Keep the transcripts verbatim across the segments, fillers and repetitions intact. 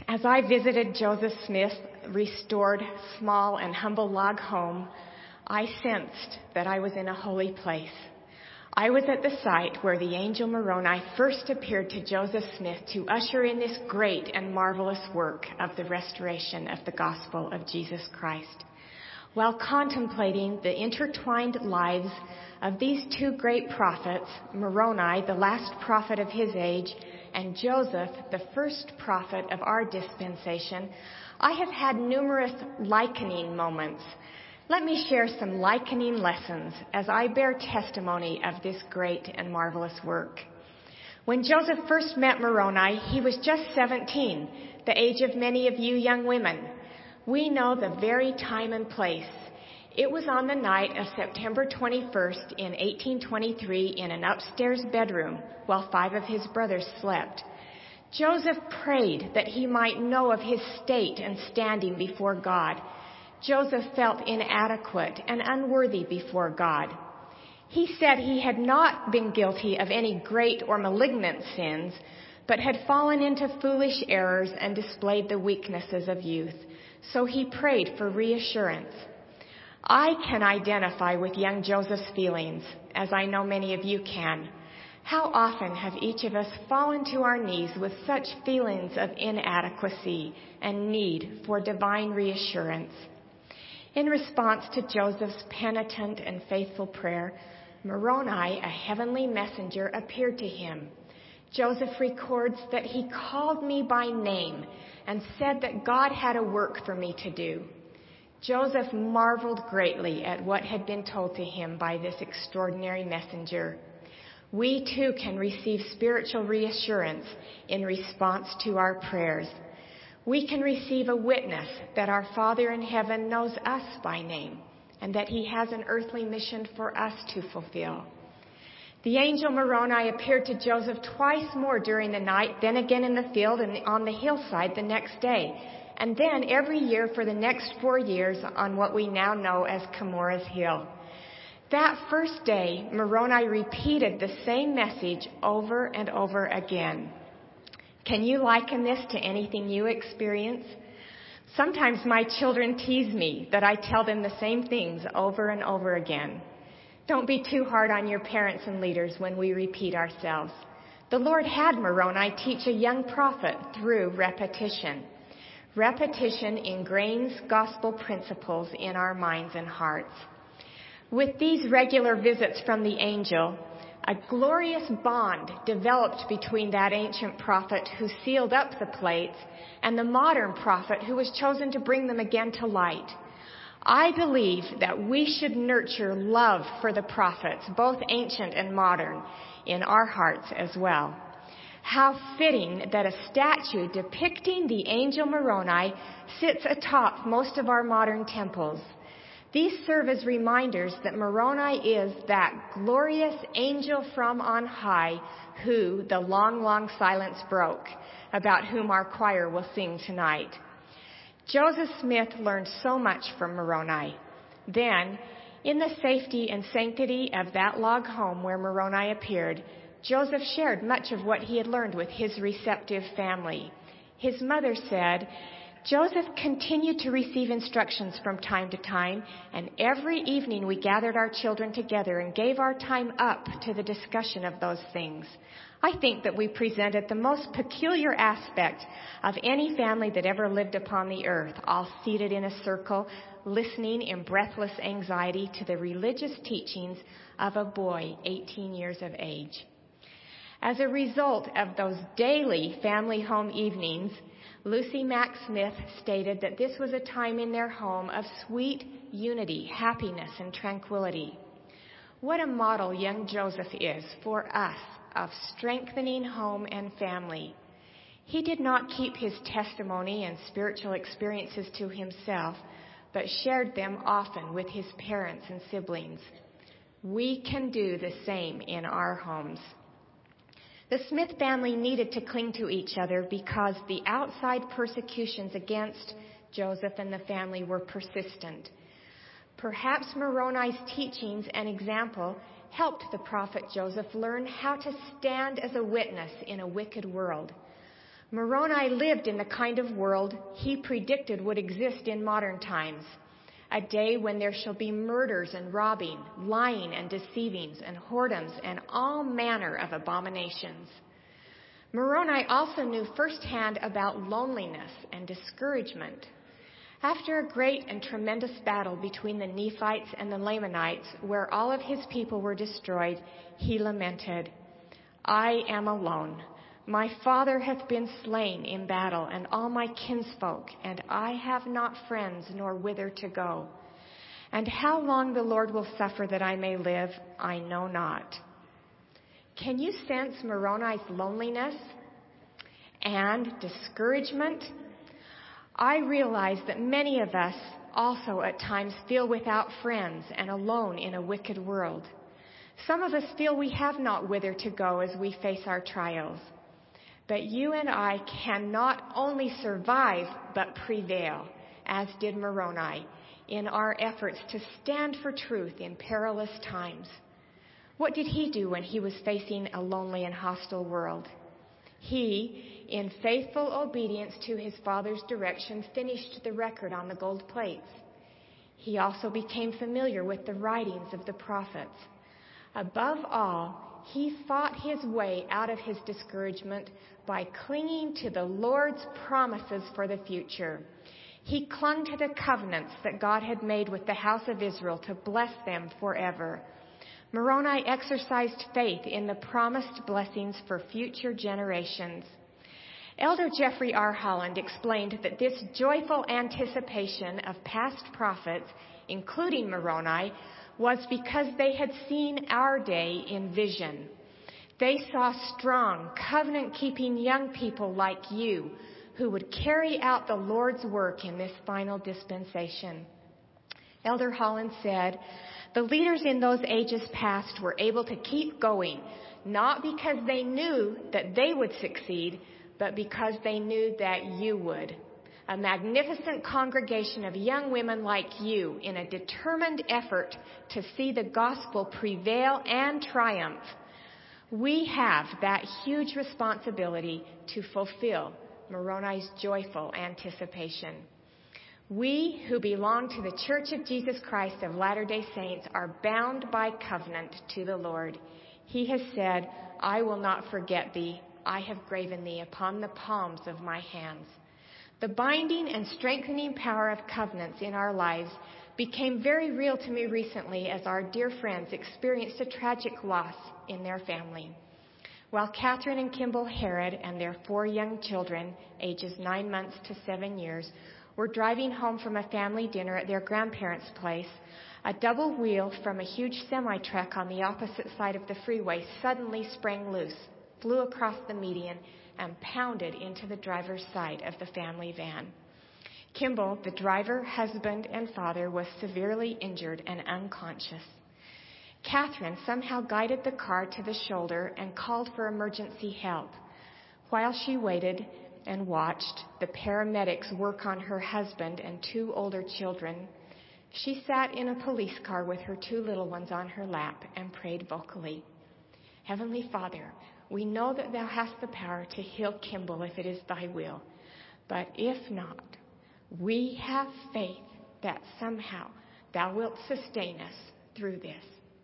As I visited Joseph Smith's restored, small, and humble log home, I sensed that I was in a holy place. I was at the site where the angel Moroni first appeared to Joseph Smith to usher in this great and marvelous work of the restoration of the gospel of Jesus Christ. While contemplating the intertwined lives of these two great prophets, Moroni, the last prophet of his age, and Joseph, the first prophet of our dispensation, I have had numerous likening moments. Let me share some likening lessons as I bear testimony of this great and marvelous work. When Joseph first met Moroni, he was just seventeen, the age of many of you young women. We know the very time and place. It was on the night of September twenty-first in eighteen twenty-three in an upstairs bedroom while five of his brothers slept. Joseph prayed that he might know of his state and standing before God. Joseph felt inadequate and unworthy before God. He said he had not been guilty of any great or malignant sins, but had fallen into foolish errors and displayed the weaknesses of youth. So he prayed for reassurance. I can identify with young Joseph's feelings, as I know many of you can. How often have each of us fallen to our knees with such feelings of inadequacy and need for divine reassurance? In response to Joseph's penitent and faithful prayer, Moroni, a heavenly messenger, appeared to him. Joseph records that he called me by name and said that God had a work for me to do. Joseph marveled greatly at what had been told to him by this extraordinary messenger. We too can receive spiritual reassurance in response to our prayers. We can receive a witness that our Father in heaven knows us by name and that he has an earthly mission for us to fulfill. The angel Moroni appeared to Joseph twice more during the night, then again in the field and on the hillside the next day, and then every year for the next four years on what we now know as Cumorah's Hill. That first day, Moroni repeated the same message over and over again. Can you liken this to anything you experience? Sometimes my children tease me that I tell them the same things over and over again. Don't be too hard on your parents and leaders when we repeat ourselves. The Lord had Moroni teach a young prophet through repetition. Repetition ingrains gospel principles in our minds and hearts. With these regular visits from the angel, a glorious bond developed between that ancient prophet who sealed up the plates and the modern prophet who was chosen to bring them again to light. I believe that we should nurture love for the prophets, both ancient and modern, in our hearts as well. How fitting that a statue depicting the angel Moroni sits atop most of our modern temples. These serve as reminders that Moroni is that glorious angel from on high who the long, long silence broke, about whom our choir will sing tonight. Joseph Smith learned so much from Moroni. Then, in the safety and sanctity of that log home where Moroni appeared, Joseph shared much of what he had learned with his receptive family. His mother said, Joseph continued to receive instructions from time to time, and every evening we gathered our children together and gave our time up to the discussion of those things. I think that we presented the most peculiar aspect of any family that ever lived upon the earth, all seated in a circle, listening in breathless anxiety to the religious teachings of a boy eighteen years of age. As a result of those daily family home evenings, Lucy Mack Smith stated that this was a time in their home of sweet unity, happiness, and tranquility. What a model young Joseph is for us of strengthening home and family. He did not keep his testimony and spiritual experiences to himself, but shared them often with his parents and siblings. We can do the same in our homes. The Smith family needed to cling to each other because the outside persecutions against Joseph and the family were persistent. Perhaps Moroni's teachings and example helped the prophet Joseph learn how to stand as a witness in a wicked world. Moroni lived in the kind of world he predicted would exist in modern times, a day when there shall be murders and robbing, lying and deceivings and whoredoms and all manner of abominations. Moroni also knew firsthand about loneliness and discouragement. After a great and tremendous battle between the Nephites and the Lamanites, where all of his people were destroyed, he lamented, "I am alone. My father hath been slain in battle, and all my kinsfolk, and I have not friends nor whither to go. And how long the Lord will suffer that I may live, I know not." Can you sense Moroni's loneliness and discouragement? I realize that many of us also at times feel without friends and alone in a wicked world. Some of us feel we have not whither to go as we face our trials. But you and I can not only survive, but prevail, as did Moroni, in our efforts to stand for truth in perilous times. What did he do when he was facing a lonely and hostile world? He, in faithful obedience to his father's direction, finished the record on the gold plates. He also became familiar with the writings of the prophets. Above all, he fought his way out of his discouragement by clinging to the Lord's promises for the future. He clung to the covenants that God had made with the house of Israel to bless them forever. Moroni exercised faith in the promised blessings for future generations. Elder Jeffrey R. Holland explained that this joyful anticipation of past prophets, including Moroni, was because they had seen our day in vision. They saw strong, covenant-keeping young people like you who would carry out the Lord's work in this final dispensation. Elder Holland said, "The leaders in those ages past were able to keep going, not because they knew that they would succeed, but because they knew that you would. A magnificent congregation of young women like you in a determined effort to see the gospel prevail and triumph. We have that huge responsibility to fulfill Moroni's joyful anticipation. We who belong to the Church of Jesus Christ of Latter-day Saints are bound by covenant to the Lord. He has said, 'I will not forget thee. I have graven thee upon the palms of my hands.' The binding and strengthening power of covenants in our lives became very real to me recently as our dear friends experienced a tragic loss in their family. While Catherine and Kimball Herod and their four young children, ages nine months to seven years, were driving home from a family dinner at their grandparents' place, a double wheel from a huge semi-truck on the opposite side of the freeway suddenly sprang loose, flew across the median, and pounded into the driver's side of the family van. Kimball, the driver, husband, and father, was severely injured and unconscious. Catherine somehow guided the car to the shoulder and called for emergency help. While she waited and watched the paramedics work on her husband and two older children, she sat in a police car with her two little ones on her lap and prayed vocally. "Heavenly Father, we know that thou hast the power to heal Kimball if it is thy will. But if not, we have faith that somehow thou wilt sustain us through this."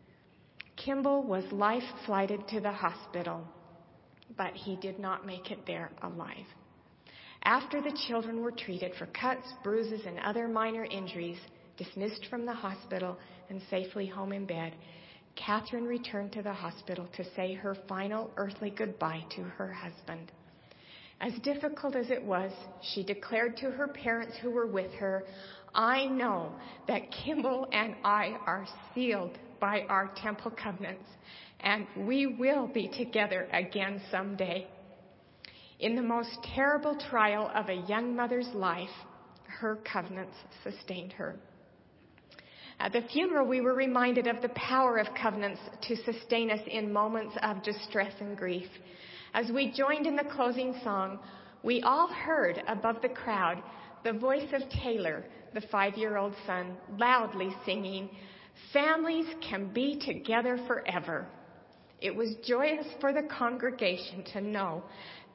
Kimball was life-flighted to the hospital, but he did not make it there alive. After the children were treated for cuts, bruises, and other minor injuries, dismissed from the hospital and safely home in bed, Catherine returned to the hospital to say her final earthly goodbye to her husband. As difficult as it was, she declared to her parents who were with her, "I know that Kimball and I are sealed by our temple covenants, and we will be together again someday." In the most terrible trial of a young mother's life, her covenants sustained her. At the funeral, we were reminded of the power of covenants to sustain us in moments of distress and grief. As we joined in the closing song, we all heard above the crowd the voice of Taylor, the five-year-old son, loudly singing, "Families can be together forever." It was joyous for the congregation to know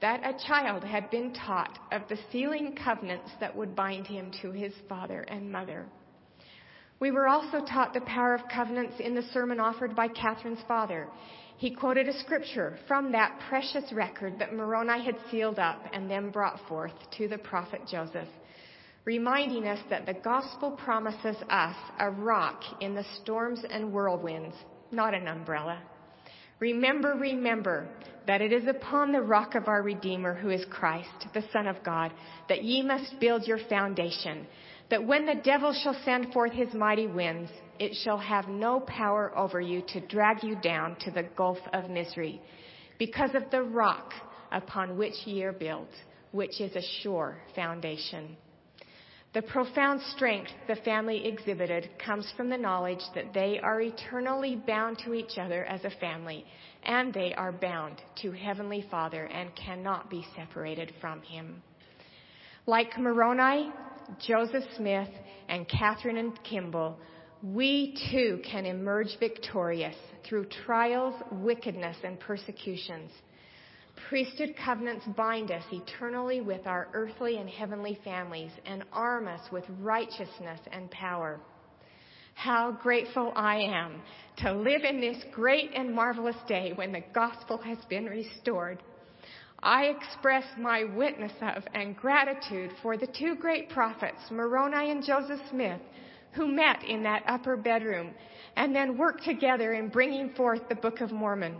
that a child had been taught of the sealing covenants that would bind him to his father and mother. We were also taught the power of covenants in the sermon offered by Catherine's father. He quoted a scripture from that precious record that Moroni had sealed up and then brought forth to the prophet Joseph, reminding us that the gospel promises us a rock in the storms and whirlwinds, not an umbrella. Remember, remember that it is upon the rock of our Redeemer, who is Christ, the Son of God, that ye must build your foundation, that when the devil shall send forth his mighty winds, it shall have no power over you to drag you down to the gulf of misery, because of the rock upon which ye are built, which is a sure foundation. The profound strength the family exhibited comes from the knowledge that they are eternally bound to each other as a family, and they are bound to Heavenly Father and cannot be separated from Him. Like Moroni, Joseph Smith, and Catherine and Kimball, we too can emerge victorious through trials, wickedness, and persecutions. Priesthood covenants bind us eternally with our earthly and heavenly families and arm us with righteousness and power. How grateful I am to live in this great and marvelous day when the gospel has been restored. I express my witness of and gratitude for the two great prophets, Moroni and Joseph Smith, who met in that upper bedroom and then worked together in bringing forth the Book of Mormon.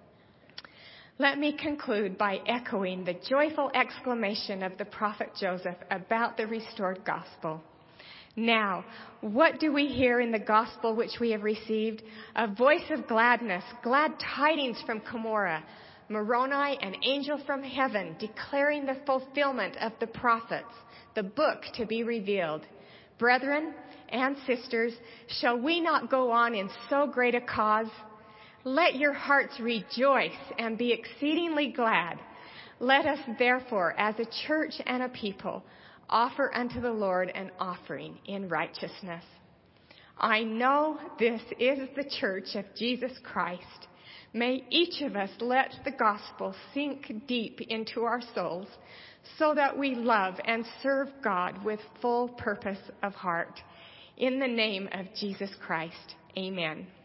Let me conclude by echoing the joyful exclamation of the prophet Joseph about the restored gospel. Now, what do we hear in the gospel which we have received? A voice of gladness, glad tidings from Cumorah, Moroni, an angel from heaven, declaring the fulfillment of the prophets, the book to be revealed. Brethren and sisters, shall we not go on in so great a cause? Let your hearts rejoice and be exceedingly glad. Let us therefore, as a church and a people, offer unto the Lord an offering in righteousness. I know this is the church of Jesus Christ. May each of us let the gospel sink deep into our souls so that we love and serve God with full purpose of heart. In the name of Jesus Christ, amen.